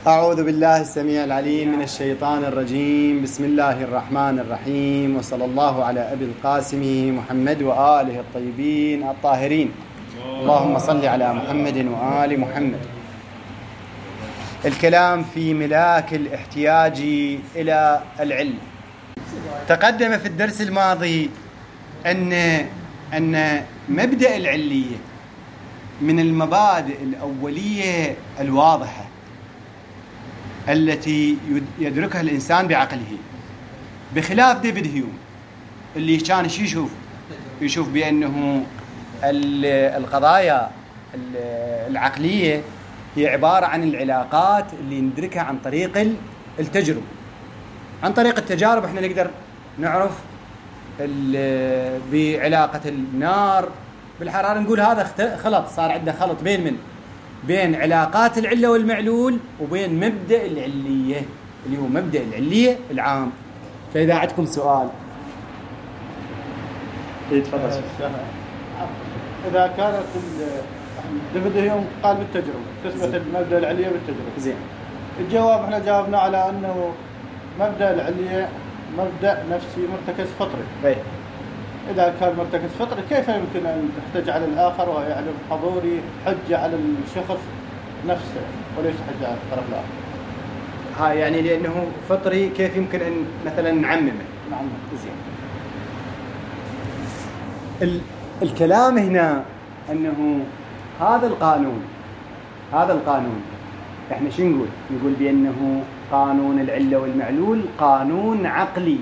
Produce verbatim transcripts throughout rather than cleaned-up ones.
أعوذ بالله السميع العليم من الشيطان الرجيم. بسم الله الرحمن الرحيم، وصلى الله على أبي القاسم محمد وآله الطيبين الطاهرين. اللهم صل على محمد وآل محمد. الكلام في ملاك الاحتياج إلى العلم. تقدم في الدرس الماضي أن أن مبدأ العلية من المبادئ الأولية الواضحة التي يدركها الإنسان بعقله، بخلاف ديفيد هيوم اللي كان شو يشوف يشوف بأنه القضايا العقلية هي عبارة عن العلاقات اللي ندركها عن طريق التجربة. عن طريق التجارب احنا نقدر نعرف بعلاقة النار بالحرارة، نقول هذا خلط، صار عنده خلط بين من بين علاقات العلة والمعلول وبين مبدأ العلية اللي هو مبدأ العلية العام. فإذا عندكم سؤال يتفضل. إذا كانت ديفيد هيوم قال بالتجربة تثبت المبدأ العلية بالتجربة، زين، الجواب احنا جاوبنا على أنه مبدأ العلية مبدأ نفسي مرتكز فطري. أي. إذا كان مرتكز فطري كيف يمكن أن تحتج على الآخر ويعني حضوري حجة على الشخص نفسه وليس حجة على الطرف الآخر؟ هاي يعني لأنه فطري كيف يمكن أن مثلا نعممه؟ نعم. زين. ال- الكلام هنا أنه هذا القانون هذا القانون احنا شو نقول؟ نقول بأنه قانون العلة والمعلول قانون عقلي.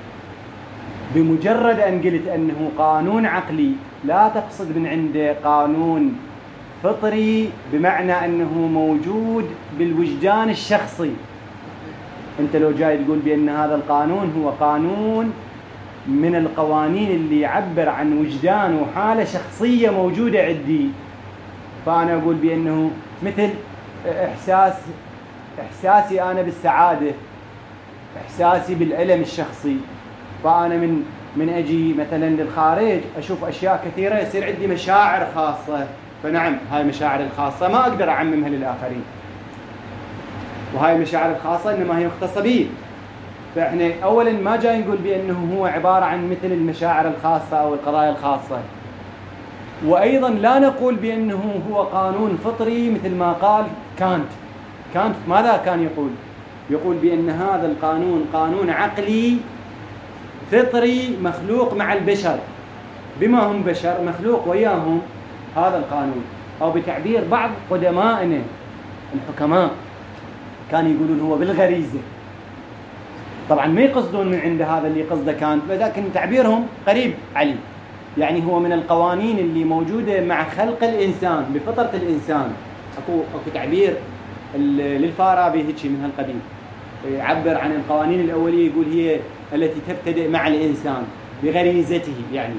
بمجرد أن قلت أنه قانون عقلي لا تقصد من عنده قانون فطري بمعنى أنه موجود بالوجدان الشخصي. أنت لو جاي تقول بأن هذا القانون هو قانون من القوانين اللي يعبر عن وجدان وحالة شخصية موجودة عندي، فأنا أقول بأنه مثل إحساس إحساسي أنا بالسعادة، إحساسي بالألم الشخصي، فأنا من من أجي مثلا للخارج أشوف أشياء كثيرة يصير عندي مشاعر خاصة، فنعم هاي المشاعر الخاصة ما أقدر أعممها للآخرين، وهاي المشاعر الخاصة إنما هي مختصة بي. فإحنا أولا ما جاي نقول بأنه هو عبارة عن مثل المشاعر الخاصة أو القضايا الخاصة، وأيضا لا نقول بأنه هو قانون فطري مثل ما قال كانت. كانت ماذا كان يقول؟ يقول بأن هذا القانون قانون عقلي فطري مخلوق مع البشر، بما هم بشر مخلوق وياهم هذا القانون. أو بتعبير بعض قدمائنا الحكماء كانوا يقولون هو بالغريزة. طبعا ما يقصدون من عند هذا اللي قصده كانت، لكن تعبيرهم قريب عليه، يعني هو من القوانين اللي موجودة مع خلق الإنسان بفطرة الإنسان. أكو أكو تعبير للفارابي هيك من هالقبيل، يعبر عن القوانين الأولية، يقول هي التي تبتدئ مع الإنسان بغريزته يعني.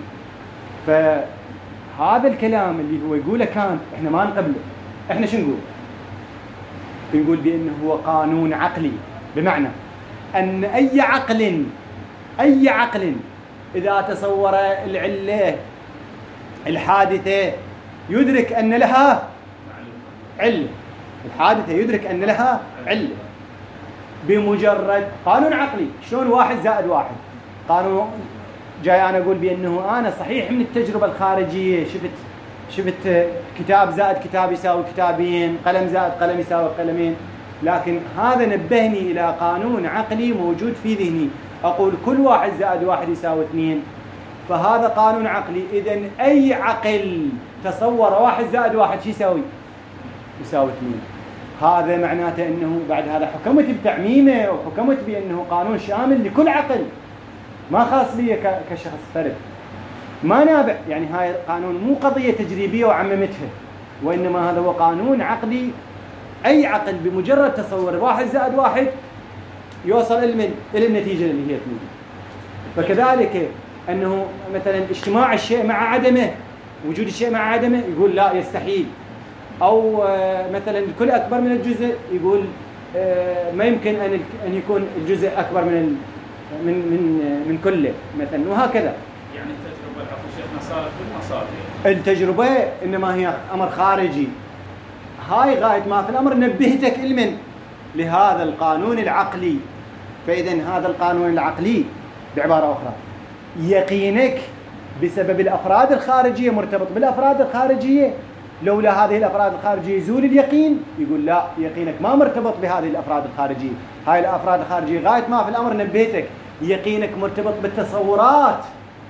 فهذا الكلام اللي هو يقوله كانت إحنا ما نقبله. إحنا شو نقول؟ نقول بأنه هو قانون عقلي، بمعنى أن أي عقل أي عقل إذا تصور العلة الحادثة يدرك أن لها علة، الحادثة يدرك أن لها علة بمجرد قانون عقلي. شلون واحد زائد واحد؟ قانون جاي أنا أقول بأنه أنا صحيح من التجربة الخارجية شفت شفت كتاب زائد كتاب يساوي كتابين، قلم زائد قلم يساوي قلمين، لكن هذا نبهني إلى قانون عقلي موجود في ذهني، أقول كل واحد زائد واحد يساوي اثنين، فهذا قانون عقلي. إذن أي عقل تصور واحد زائد واحد شو يساوي؟ يساوي اثنين. هذا معناته أنه بعد هذا حكمت بتعميمه وحكمت بأنه قانون شامل لكل عقل، ما خاص بي كشخص فرد، ما نابع. يعني هاي القانون مو قضية تجريبية وعممتها، وإنما هذا هو قانون عقلي. أي عقل بمجرد تصور واحد زائد واحد يوصل إلى إلى النتيجة اللي هي اثنين. فكذلك أنه مثلا اجتماع الشيء مع عدمه، وجود الشيء مع عدمه يقول لا يستحيل، أو مثلا الكل أكبر من الجزء يقول ما يمكن أن أن يكون الجزء أكبر من من من من كله مثلا، وهكذا. يعني التجربة العفو شيخنا صارت بالمصادر. التجربة إنما هي أمر خارجي، هاي غاية ما في الأمر نبهتك المن لهذا القانون العقلي. فإذا هذا القانون العقلي بعبارة أخرى يقينك بسبب الأفراد الخارجية مرتبط بالأفراد الخارجية، لولا هذه الأفراد الخارجية يزول اليقين. يقول لا، يقينك ما مرتبط بهذه الأفراد الخارجية. هاي الأفراد الخارجية غاية ما في الأمر نبهتك، يقينك مرتبط بالتصورات،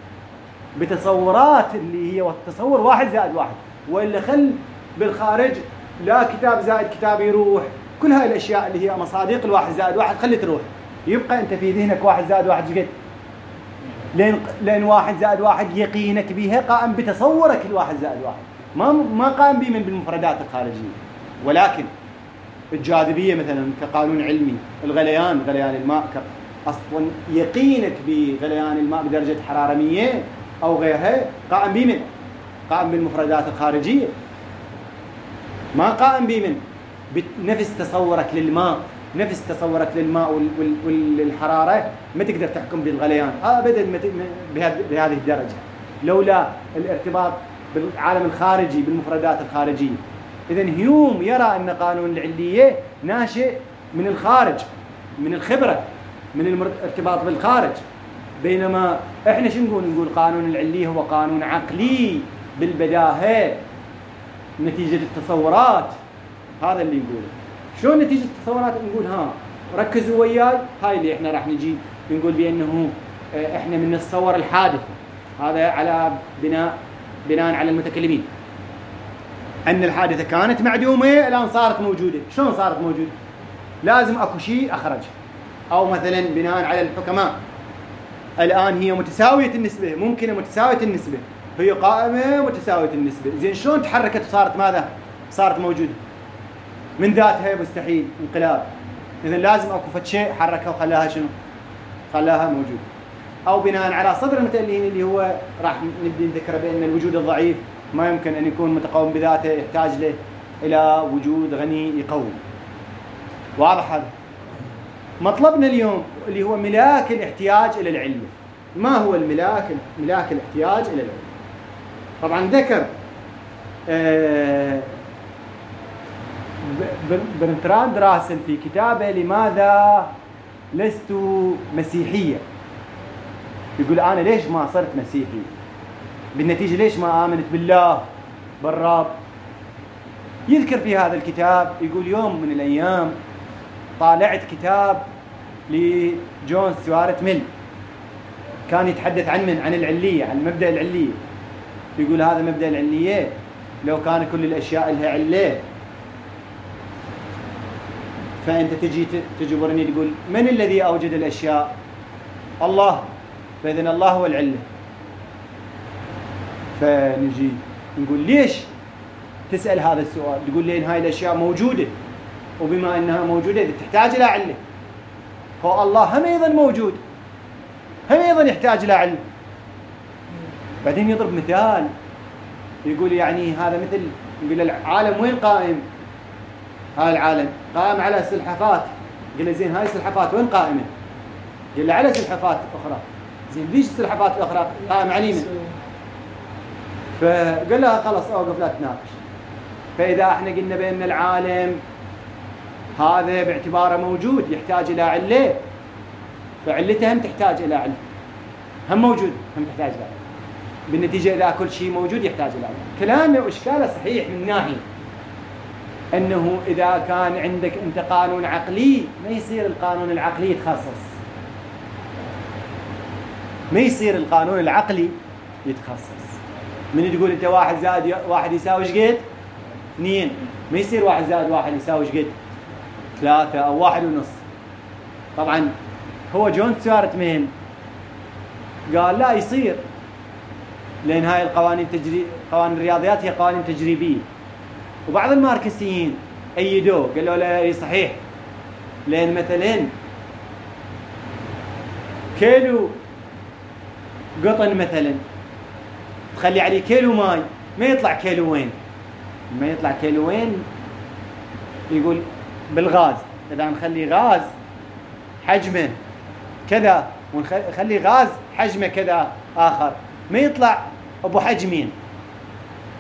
بتصورات اللي هي تصور واحد زائد واحد، وإلا خل بالخارج لا كتاب زائد كتاب يروح، كل هاي الأشياء اللي هي مصادق الواحد زائد واحد خلي تروح، يبقى أنت في ذهنك واحد زائد واحد جد، لأن لأن واحد زائد واحد يقينك بها قائم بتصورك الواحد زائد واحد، ما ما قائم به من بالمفردات الخارجية. ولكن الجاذبية مثلا كقانون علمي، الغليان غليان الماء أصلا يقينك بغليان الماء بدرجة حرارة مية أو غيرها قائم به من قائم بالمفردات الخارجية، ما قائم به من بنفس تصورك للماء، نفس تصورك للماء والحرارة ما تقدر تحكم بالغليان أبدا بهذه الدرجة، لولا الارتباط بالعالم الخارجي بالمفردات الخارجية. إذن هيوم يرى أن قانون العلية ناشئ من الخارج، من الخبرة، من الارتباط بالخارج، بينما إحنا شو نقول؟ نقول قانون العلية هو قانون عقلي بالبداهة نتيجة التصورات. هذا اللي نقوله. شلون نتيجة التصورات؟ نقول ها ركزوا وياي، هاي اللي إحنا راح نجي نقول بأنه إحنا من نتصور الحادثة، هذا على بناء بناء على المتكلمين، أن الحادثة كانت معدومة الآن صارت موجودة. شلون صارت موجودة؟ لازم أكو شيء أخرج، أو مثلا بناء على الحكماء الآن هي متساوية النسبة، ممكن متساوية النسبة، هي قائمة متساوية النسبة. زين شلون تحركت وصارت ماذا؟ صارت موجودة من ذاتها، مستحيل انقلاب. إذن لازم أكو فد شيء حركها وخلاها شنو؟ خلاها موجودة. أو بناء على صدر المتألهين اللي هو راح نبدي نذكر بأن الوجود الضعيف ما يمكن أن يكون متقوم بذاته، يحتاج له إلى وجود غني يقوم. واضح هذا؟ مطلبنا اليوم اللي هو ملاك الاحتياج إلى العلم. ما هو الملاك؟ ملاك الاحتياج إلى العلم. طبعا ذكر آه برتراند راسل في كتابه لماذا لست مسيحيا، يقول أنا ليش ما صرت مسيحي، بالنتيجة ليش ما آمنت بالله بالرب. يذكر في هذا الكتاب يقول يوم من الأيام طالعت كتاب لجون ستيوارت ميل كان يتحدث عن من عن العلية، عن مبدأ العلية. يقول هذا مبدأ العلية لو كان كل الأشياء لها علة، فأنت تجي تجبرني تقول من الذي أوجد الأشياء؟ الله، فإذن الله هو العلة. فنجي نقول ليش تسأل هذا السؤال؟ تقول لين هاي الأشياء موجودة، وبما أنها موجودة تحتاج إلى علة، فالله هم أيضا موجود، هم أيضا يحتاج إلى علة. بعدين يضرب مثال يقول يعني هذا مثل يقول العالم وين قائم؟ هذا العالم قائم على سلحفات. قال زين هاي السلحفات وين قائمة؟ قال على سلحفات أخرى. زين ليش السلحفات الأخرى قائمة علينا؟ فقال لها خلاص أوقف لا تناقش. فإذا احنا قلنا بأن العالم هذا باعتباره موجود يحتاج إلى علة، فعلته هم تحتاج إلى علة، هم موجود هم تحتاج إلى علة. بالنتيجة إذا كل شيء موجود يحتاج إلى علة. كلامه وإشكاله صحيح من ناحية أنه إذا كان عندك أنت قانون عقلي ما يصير القانون العقلي يتخصص، ما يصير القانون العقلي يتخصص. من تقول أنت واحد زائد واحد يساوي ايش قد؟ اثنين، ما يصير واحد زائد واحد يساوي ايش قد؟ ثلاثة أو واحد ونص. طبعا هو جون ستيوارت ميل قال لا يصير، لأن هاي القوانين تجري قوانين الرياضيات هي قوانين تجريبية، وبعض الماركسيين أيدوه قالوا لا صحيح، لأن مثلا كيلو قطن مثلا تخلي عليه كيلو ماي ما يطلع كيلوين، ما يطلع كيلوين. يقول بالغاز إذا نخلي غاز حجمه كذا ونخلي غاز حجمه كذا آخر ما يطلع أبو حجمين.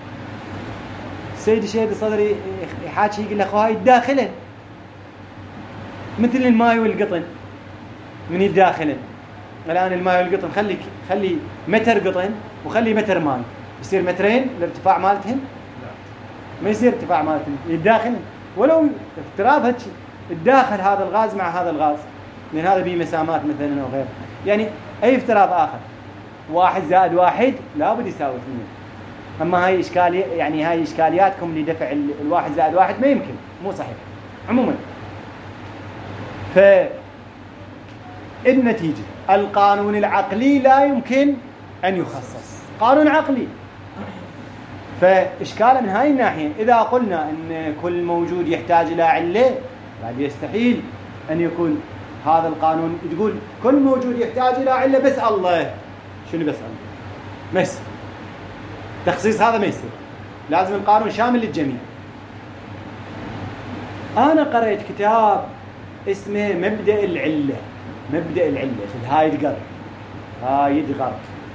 سيد الشهيد الصدري يحاكي يقول له هاي الداخلة مثل الماء والقطن من الداخل. الآن الماء والقطن خلي خلي متر قطن وخلي متر ماء، يصير مترين الارتفاع مالتهم؟ ما يصير ارتفاع مالتهم الداخل، ولو افتراض هيك الداخل هذا الغاز مع هذا الغاز، لأن هذا به مسامات مثلا أو غيره، يعني أي افتراض آخر واحد زائد واحد لابد يساوي اثنين. أما هاي إشكالية، يعني هاي إشكالياتكم لدفع الواحد زائد واحد ما يمكن، مو صحيح عموما. فالنتيجة القانون العقلي لا يمكن أن يخصص، قانون عقلي. فإشكاله من هاي الناحية، إذا قلنا أن كل موجود يحتاج إلى علة، بعد يستحيل أن يكون هذا القانون تقول كل موجود يحتاج إلى علة بس الله. شنو بس الله؟ ما يصير تخصيص، هذا ما يصير، لازم القانون شامل للجميع. أنا قرأت كتاب اسمه مبدأ العلة، مبدأ العلة في هايدغر، هايدغر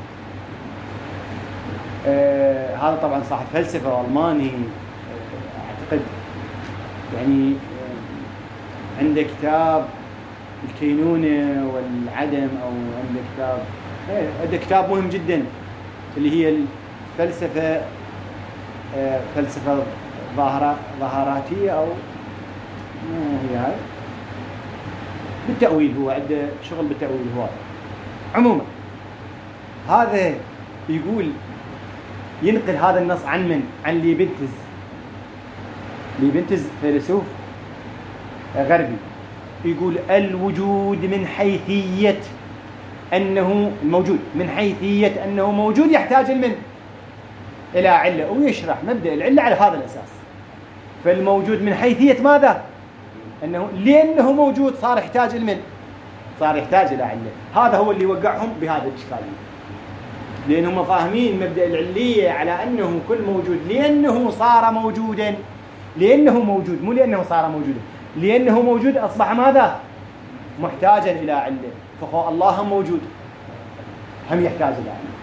آه هذا طبعا صاحب فلسفة ألماني آه أعتقد، يعني آه عنده كتاب الكينونة والعدم، أو عنده كتاب آه عنده كتاب مهم جدا اللي هي الفلسفة آه فلسفة ظاهرة ظاهراتية، أو مو هي هاي بالتأويل، هو عنده شغل بالتأويل هو. عموما هذا يقول ينقل هذا النص عن من؟ عن ليبنتز. ليبنتز فيلسوف غربي، يقول الوجود من حيثية أنه الموجود من حيثية أنه موجود يحتاج المن إلى علة، ويشرح مبدأ العلة على هذا الأساس. فالموجود من حيثية ماذا؟ أنه لأنه موجود صار يحتاج المن، صار يحتاج إلى علة. هذا هو اللي وقعهم بهذا الإشكالية، لأنهم فاهمين مبدأ العلية على أنه كل موجود لأنه صار موجودا، لأنه موجود مو لأنه صار موجودا، لأنه موجود أصبح ماذا؟ محتاجا إلى علة. فهو الله هم موجود هم يحتاج إلى علة.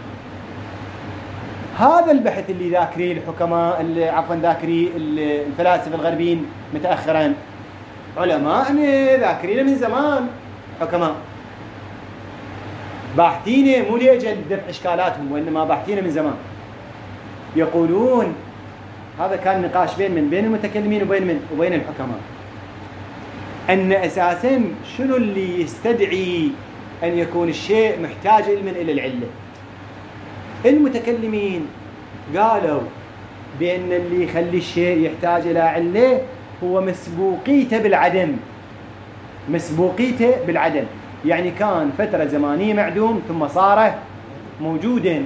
هذا البحث اللي ذاكريه الحكماء، اللي عفوا ذاكريه الفلاسفة الغربيين متأخرا، علماء ذاكرينه من زمان، حكماء باحثينه مو لأجل دفع إشكالاتهم، وإنما باحثينه من زمان. يقولون هذا كان نقاش بين من بين المتكلمين وبين من وبين الحكماء، أن أساساً شنو اللي يستدعي أن يكون الشيء محتاج علما إلى العلة. المتكلمين قالوا بأن اللي يخلي الشيء يحتاج إلى علة هو مسبوقيته بالعدم، مسبوقيته بالعدم، يعني كان فترة زمانية معدوم ثم صار موجودا.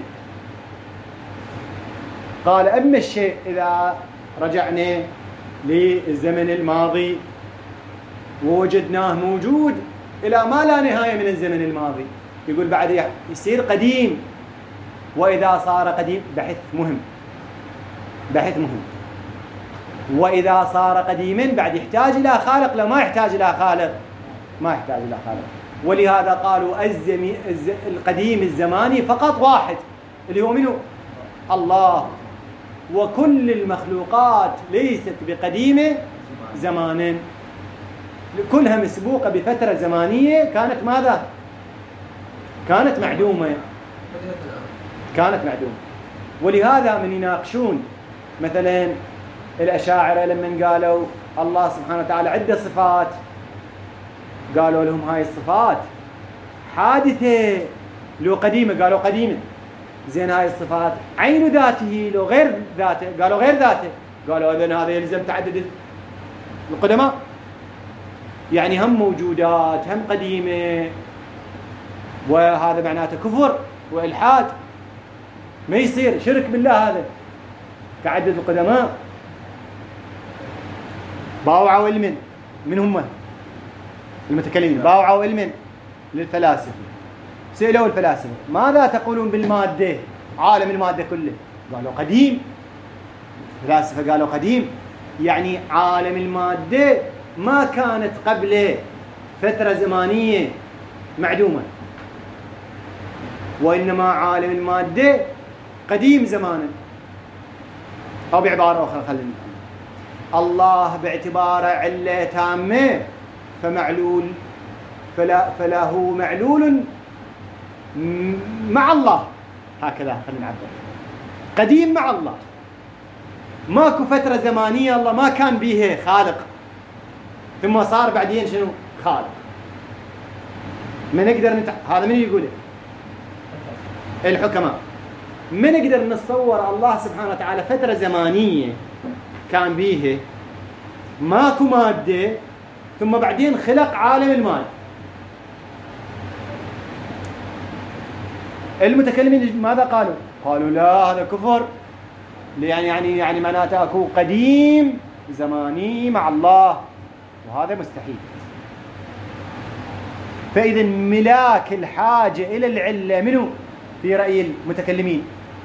قال أما الشيء إذا رجعنا للزمن الماضي ووجدناه موجود إلى ما لا نهاية من الزمن الماضي، يقول بعد يصير قديم. وإذا صار قديم، بحث مهم بحث مهم وإذا صار قديما بعد يحتاج إلى خالق، لو ما يحتاج إلى خالق ما يحتاج إلى خالق. ولهذا قالوا الزمي الز... القديم الزماني فقط واحد اللي هو منه الله، وكل المخلوقات ليست بقديمة زمانا، كلها مسبوقة بفترة زمانية كانت ماذا؟ كانت معدومة كانت معدومة. ولهذا من يناقشون مثلا الأشاعرة لما قالوا الله سبحانه وتعالى عنده صفات، قالوا لهم هاي الصفات حادثة لو قديمة، قالوا قديمة. زين هاي الصفات عين ذاته لو غير ذاته، قالوا غير ذاته، قالوا إذن هذا يلزم تعدد القدماء، يعني هم موجودات هم قديمة، وهذا معناته كفر وإلحاد، ما يصير شرك بالله هذا تعدد القدماء. باوعوا علما، من هم المتكلمين؟ باوعوا علما للفلاسفة، سئلوا الفلاسفة ماذا تقولون بالمادة، عالم المادة كله؟ قالوا قديم. الفلاسفة قالوا قديم، يعني عالم المادة ما كانت قبل فترة زمانية معدومة، وإنما عالم المادة قديم زمانا. أو بعبارة أخرى خلينا الله باعتباره علة تامة فمعلول فلا فله معلول مع الله، هكذا خلينا نعبر، قديم مع الله، ماكو فترة زمانية الله ما كان بيها خالق ثم صار بعدين شنو خالق. ما نقدر نتع... هذا من يقوله؟ الحكماء. ما نقدر نتصور الله سبحانه وتعالى فترة زمانية كان بيها ماكو مادة ثم بعدين خلق عالم المال. المتكلمين ماذا قالوا؟ قالوا لا هذا كفر، يعني يعني يعني معناته اكو قديم زماني مع الله، وهذا مستحيل. فإذا ملاك الحاجة إلى العلة منه في رأي المتكلمين؟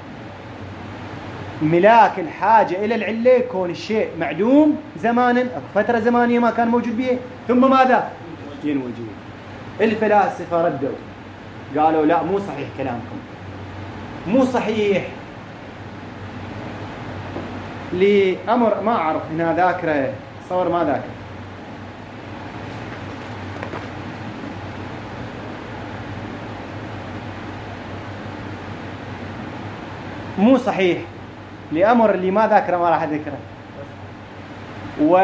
ملاك الحاجة إلى العلة يكون الشيء معدوم زمانا، فترة زمانية ما كان موجود به، ثم ماذا؟ ينوجد. الفلاسفة ردوا قالوا لا مو صحيح كلامكم، مو صحيح لأمر ما أعرف هنا ذاكرة صور ما ذاكرة. مو صحيح لأمر اللي ما ذاكره ما راح أذكره. و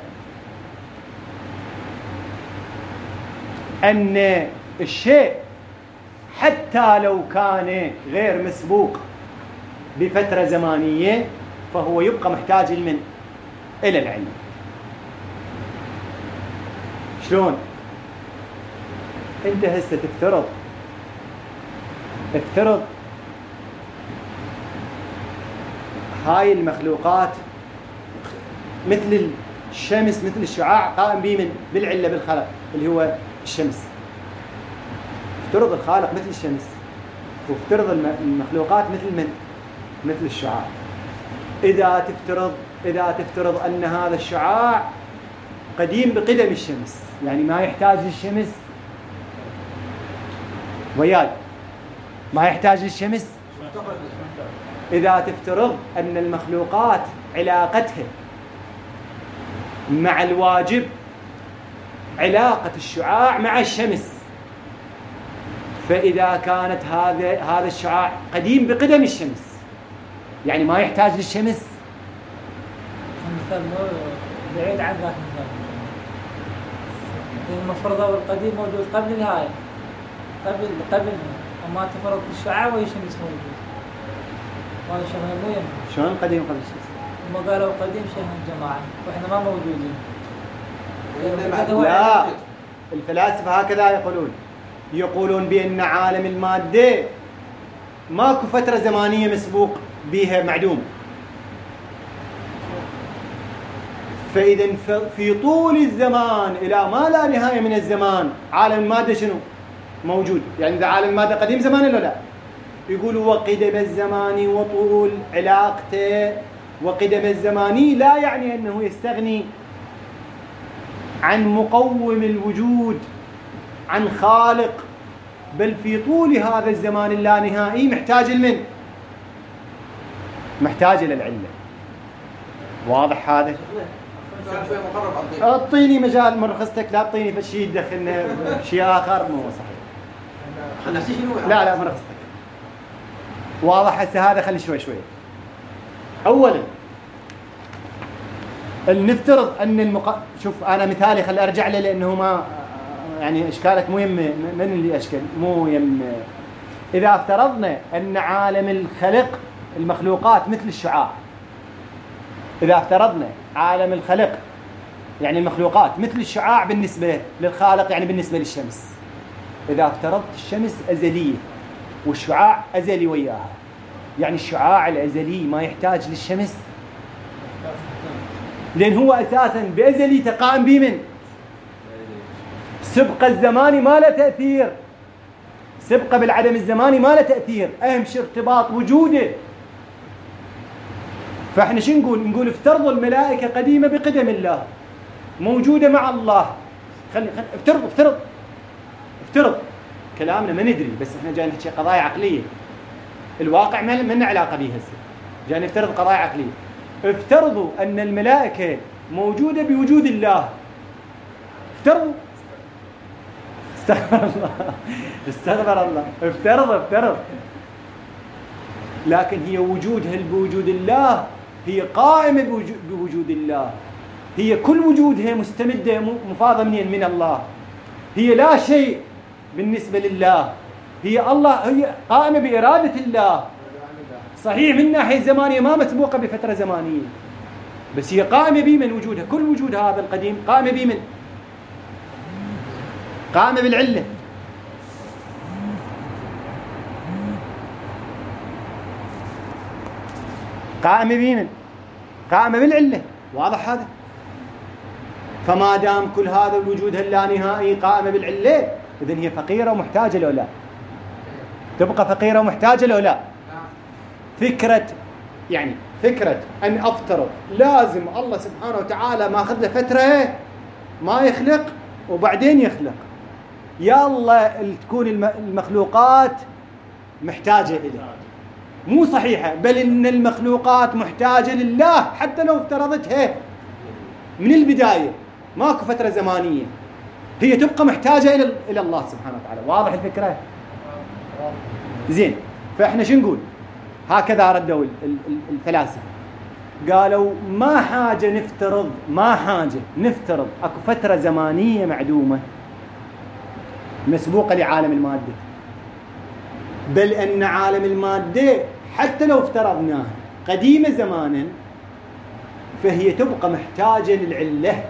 أن الشيء حتى لو كان غير مسبوق بفترة زمانية فهو يبقى محتاج لمن؟ إلى العلم. شلون؟ أنت هسه تفترض افترض هاي المخلوقات مثل الشمس مثل الشعاع قائم به من بالعلة بالخلق اللي هو الشمس. افترض الخالق مثل الشمس وافترض المخلوقات مثل من؟ مثل الشعاع. إذا تفترض إذا تفترض أن هذا الشعاع قديم بقدم الشمس، يعني ما يحتاج للشمس، وياي ما يحتاج للشمس. إذا تفترض أن المخلوقات علاقتها مع الواجب علاقة الشعاع مع الشمس، فإذا كانت هذا هذا الشعاع قديم بقدم الشمس يعني ما يحتاج للشمس. المثال بعيد عن ذاك المثال، المفروض القديم موجود قبل النهاية، قبل قبل وما تفرض الشعاع والشمس موجود. هذا شيء مو يهم. شلون قديم قبل الشمس؟ هم قالوا قديم شيء الجماعة واحنا ما موجودين. لا، الفلاسفة هكذا يقولون، يقولون بأن عالم المادة ماكو فترة زمانية مسبوق بها معدوم، فإذا في طول الزمان إلى ما لا نهاية من الزمان عالم المادة شنو؟ موجود. يعني إذا عالم المادة قديم زمان ولا لا؟ يقولوا وقدم الزمان وطول علاقته، وقدم الزماني لا يعني أنه يستغني عن مقوم الوجود، عن خالق، بل في طول هذا الزمان اللانهائي محتاج لمن؟ محتاج إلى العلة. واضح هذا؟ اعطيني مجال مرخصتك، لا تعطيني فشي تدخلنا بشيء آخر مو صحيح. لا لا مرخصتك واضح. هسه هذا خلي شوي شوي. أولا نفترض أن المق... شوف أنا مثالي خلي أرجع له لأنه ما يعني إشكالك مو يم من اللي أشكل مو يم. إذا افترضنا أن عالم الخلق المخلوقات مثل الشعاع، إذا افترضنا عالم الخلق يعني المخلوقات مثل الشعاع بالنسبة للخالق يعني بالنسبة للشمس، إذا افترضت الشمس أزلية والشعاع أزلي وياها، يعني الشعاع الأزلي ما يحتاج للشمس لأن هو أساساً بأزلي قائم بمن؟ سبق الزماني ما له تأثير، سبق بالعدم الزماني ما له تأثير، أهم شيء ارتباط وجوده. فإحنا شو نقول؟ نقول افترضوا الملائكة قديمة بقدم الله موجودة مع الله. خلي خل... افترض افترض افترض كلامنا ما ندري، بس احنا جاي نحكي قضايا عقلية، الواقع ما لنا علاقة بها هسه، جاي نفترض قضايا عقلية. افترضوا أن الملائكة موجودة بوجود الله، افترضوا استغفر الله استغفر الله افترض افترض لكن هي وجودها بوجود الله، هي قائمة بوجود الله، هي كل وجودها مستمدة مفاضة منين؟ من الله، هي لا شيء بالنسبة لله، هي الله، هي قائمة بإرادة الله. صحيح من ناحية زمانية ما مسبوقة بفترة زمانية، بس هي قائمة بمن وجودها، كل وجود هذا القديم قائمة بمن؟ قائمة بالعلة. قائمة بمن؟ قائمة بالعلة. واضح هذا؟ فما دام كل هذا الوجود اللانهائي قائمة بالعلة، إذن هي فقيرة ومحتاجة لو لا؟ تبقى فقيرة ومحتاجة لو لا؟ فكرة يعني فكرة أن أفترض لازم الله سبحانه وتعالى ما أخذ له فترة ما يخلق وبعدين يخلق، يلا تكون المخلوقات محتاجة إليه، مو صحيحة، بل إن المخلوقات محتاجة لله حتى لو افترضتها من البداية ماكو فترة زمانية، هي تبقى محتاجة إلى إلى الله سبحانه وتعالى. واضح الفكرة؟ زين، فإحنا شو نقول؟ هكذا ردوا الفلاسفة، قالوا ما حاجة نفترض ما حاجة نفترض أكو فترة زمانية معدومة مسبوقة لعالم المادة، بل أن عالم المادة حتى لو افترضناها قديمة زمانا فهي تبقى محتاجة للعلة،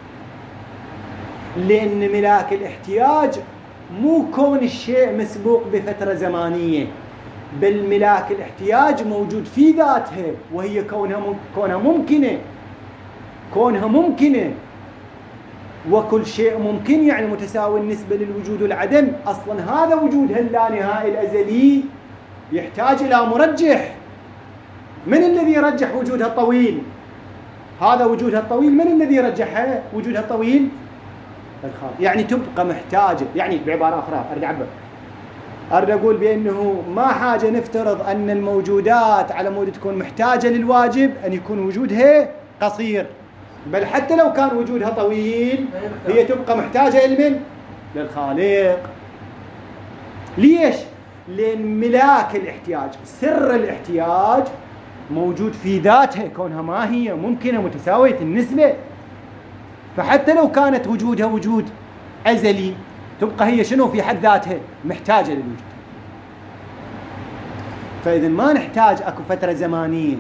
لأن ملاك الاحتياج مو كون الشيء مسبوق بفترة زمانية، بل ملاك الاحتياج موجود في ذاتها، وهي كونها كونها ممكنة كونها ممكنة وكل شيء ممكن يعني متساوي النسبة للوجود والعدم. أصلا هذا وجودها اللانهائي الأزلي يحتاج إلى مرجح. من الذي رجح وجودها الطويل؟ هذا وجودها الطويل من الذي رجحها وجودها الطويل؟ الخالق. يعني تبقى محتاجة، يعني بعبارة أخرى أريد أعبر أريد أقول بأنه ما حاجة نفترض أن الموجودات على مود تكون محتاجة للواجب أن يكون وجودها قصير، بل حتى لو كان وجودها طويل هي تبقى محتاجة لمن؟ للخالق. ليش؟ لأن ملاك الاحتياج سر الاحتياج موجود في ذاتها، كونها ما هي ممكنة متساوية النسبة، فحتى لو كانت وجودها وجود أزلي تبقى هي شنو في حد ذاتها؟ محتاجة للوجود. فإذا ما نحتاج أكو فترة زمانية.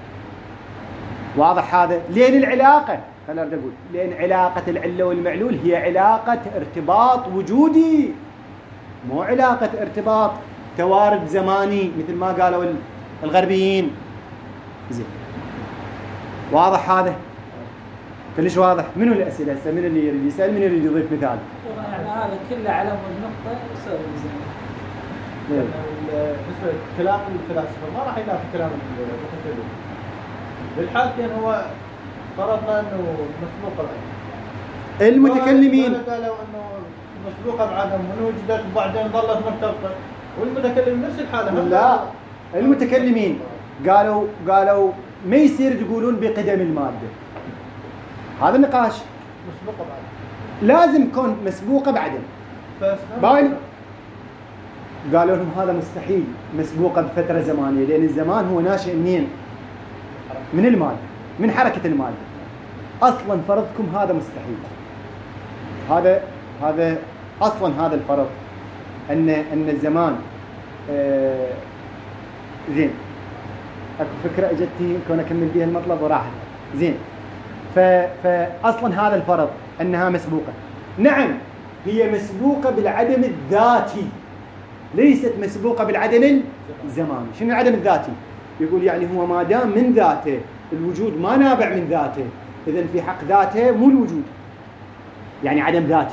واضح هذا؟ لين العلاقة خلينا نقول لين علاقة العلة والمعلول هي علاقة ارتباط وجودي، مو علاقة ارتباط توارد زماني مثل ما قالوا الغربيين. زين، واضح هذا؟ كلش واضح. منو الأسئلة هسه؟ من اللي يريد يسأل؟ من يريد يضيف مثال؟ يعني هذا كله على النقطة يسوي زين. بالنسبة لكلام الفلاسفة ما راح ينافي كلام المتكلمين. بالحالتين هو فرضنا انه مسبوقة بعدم. المتكلمين قالوا انه مسبوقة بعدم من وجدت وبعدين ظلت مرتبطة، والمتكلم نفس الحالة. لا، المتكلمين قالوا قالوا ما يصير تقولون بقدم المادة. هذا النقاش. مسبوقة بعدم لازم تكون مسبوقة بعدم. باين قالوا لهم هذا مستحيل مسبوقة بفترة زمانية، لأن الزمان هو ناشئ منين؟ من المادة، من حركة المادة. أصلا فرضكم هذا مستحيل. هذا هذا أصلا هذا الفرض أن أن الزمان آه زين. أكو فكرة أجتني كون أكمل بها المطلب وراحت. زين. فأصلا هذا الفرض أنها مسبوقة. نعم هي مسبوقة بالعدم الذاتي، ليست مسبوقة بالعدم الزماني. شنو العدم الذاتي؟ يقول يعني هو ما دام من ذاته الوجود ما نابع من ذاته، إذن في حق ذاته مو الوجود، يعني عدم ذاتي.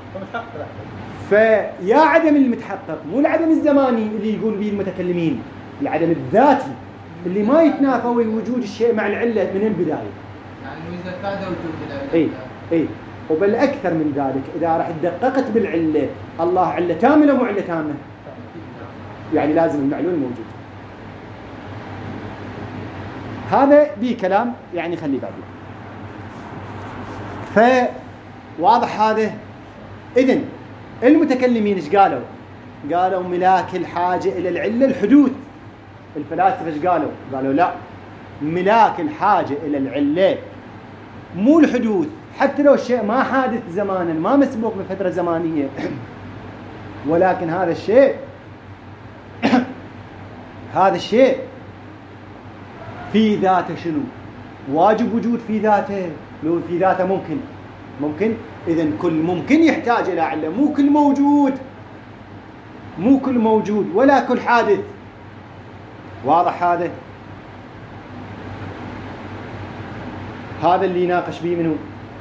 فيا عدم المتحقق مو العدم الزماني اللي يقول به المتكلمين، العدم الذاتي اللي ما يتنافى وجود الشيء مع العلة من البداية. يعني إذا كاد وجود العلة. إيه إيه. وبل أكثر من ذلك، إذا راح دققت بالعلة، الله علة تامة مو علة تامة؟ يعني لازم المعلول موجود. هذا بيه كلام يعني خليه بعدين. فواضح هذا. إذن المتكلمين ايش قالوا؟ قالوا ملاك الحاجة إلى العلة الحدوث. الفلاسفة ايش قالوا؟ قالوا لا، ملاك الحاجة إلى العلة مو الحدوث، حتى لو الشيء ما حادث زمانا، ما مسبوق بفترة زمانية، ولكن هذا الشيء هذا الشيء في ذاته شنو؟ واجب وجود في ذاته. لو في ذاته ممكن ممكن إذن كل ممكن يحتاج إلى علة، مو كل موجود مو كل موجود ولا كل حادث. واضح هذا؟ هذا اللي يناقش به منه.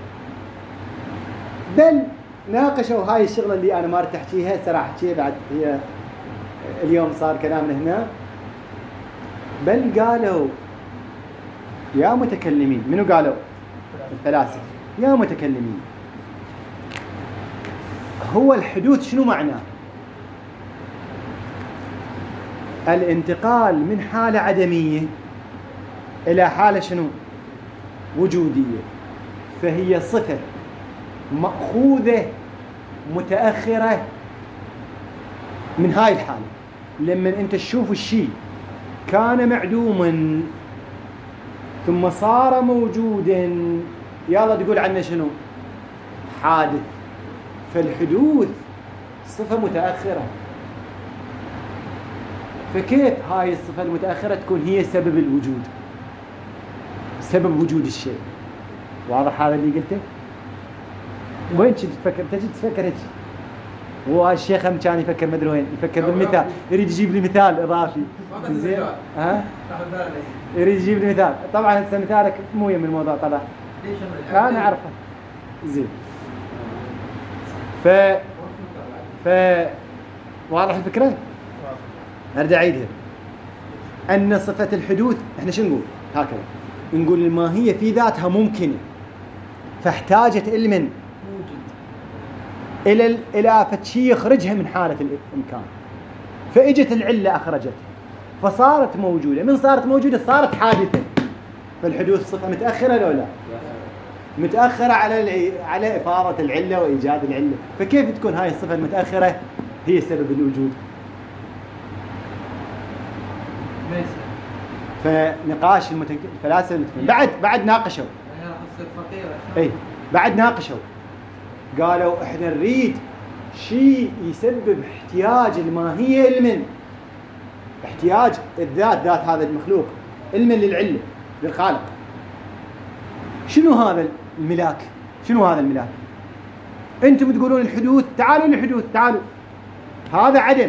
بل ناقشوا هاي الشغلة اللي أنا ما رح أحكيها صراحة، أحكيها بعد، هي اليوم صار كلامنا هنا. بل قالوا يا متكلمين، منو قالوا؟ الفلاسفة. يا متكلمين، هو الحدوث شنو معناه؟ الانتقال من حالة عدمية إلى حالة شنو؟ وجودية. فهي صفة مأخوذة متأخرة من هاي الحالة. لما أنت تشوف الشيء كان معدوما ثم صار موجودا، يلا تقول عنه شنو؟ حادث. فالحدوث صفة متأخرة. فكيف هاي الصفة المتأخرة تكون هي سبب الوجود، سبب وجود الشيء؟ واضح هذا اللي قلته؟ وين تجي تفكر؟ تجي تفكر هيك. هو الشيخ هم كان يفكر مدري وين، يفكر بالمثال، يريد يجيب لي مثال إضافي. زين؟ ها؟ يريد يجيب لي مثال. طبعا هسه مثالك مو يم الموضوع طبعا. أنا أعرفه. زين. ف ف واضح الفكرة؟ أرجع أعيدها. أن صفة الحدوث إحنا شو نقول؟ هكذا نقول الماهية في ذاتها ممكنة، فاحتاجت إلى من؟ إلى إلى فتشي يخرجها من حالة الإمكان، فإجت العلة أخرجت، فصارت موجودة. من صارت موجودة صارت حادثة. فالحدوث صفة متأخرة لو لا؟ متأخرة على على إفاضة العلة وإيجاد العلة. فكيف تكون هاي الصفة المتأخرة هي سبب الوجود؟ فنقاش المتك... الفلاسفة المتكلمين بعد بعد ناقشوا. اي بعد ناقشوا، قالوا احنا نريد شيء يسبب احتياج الماهية لمن؟ احتياج الذات، ذات هذا المخلوق، المن للعلة للخالق. شنو هذا الملاك؟ شنو هذا الملاك؟ انتم تقولون الحدوث، تعالوا للحدوث، تعالوا. هذا عدم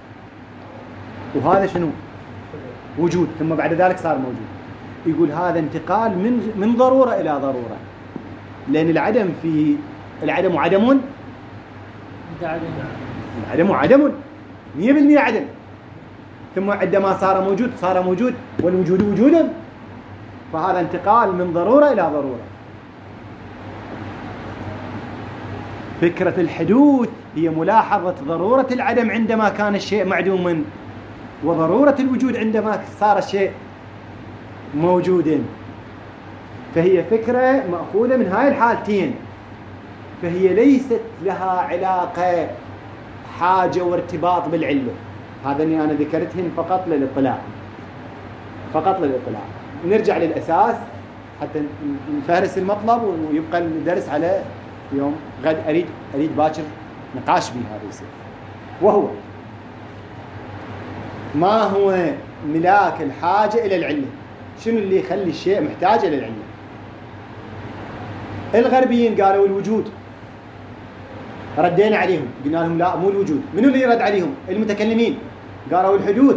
وهذا شنو؟ وجود، ثم بعد ذلك صار موجود. يقول هذا انتقال من من ضرورة إلى ضرورة، لأن العدم في العدم عدم، العدم عدم مية بالمية عدم، ثم عندما صار موجود صار موجود، والوجود وجود. فهذا انتقال من ضرورة إلى ضرورة. فكرة الحدوث هي ملاحظة ضرورة العدم عندما كان الشيء معدوما، وضرورة الوجود عندما صار الشيء موجودا. فهي فكرة مأخوذة من هاي الحالتين، فهي ليست لها علاقة حاجة وارتباط بالعلة. هذا اللي أنا ذكرتهن فقط للاطلاع، فقط للاطلاع. نرجع للأساس حتى نفهرس المطلب ويبقى الدرس على يوم غد. أريد أريد باكر نقاش به هذا يصير، وهو ما هو ملاك الحاجة إلى العلة؟ شنو اللي يخلي الشيء محتاج إلى العلة؟ الغربيين قالوا الوجود، ردينا عليهم قلنا لهم لا مو الوجود. منو اللي يرد عليهم؟ المتكلمين قالوا الحدوث.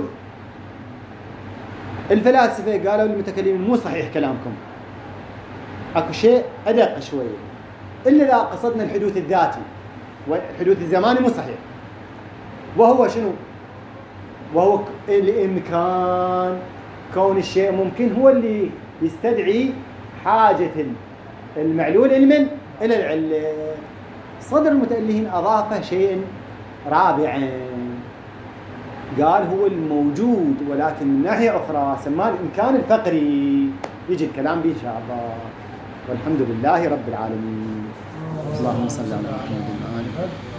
الفلاسفة قالوا المتكلمين مو صحيح كلامكم، اكو شيء أدق شوية، إلا لا قصدنا الحدوث الذاتي والحدوث الزماني مو صحيح. وهو شنو؟ وهو الإمكان، كون الشيء ممكن هو اللي يستدعي حاجة المعلول المن إلى العلة. صدر المتألهين أضاف شيء رابعا، قال هو الموجود ولكن من ناحية أخرى سماه الإمكان الفقري. يجي الكلام به إن شاء الله، والحمد لله رب العالمين. اللهم صل على محمد وعلى آله.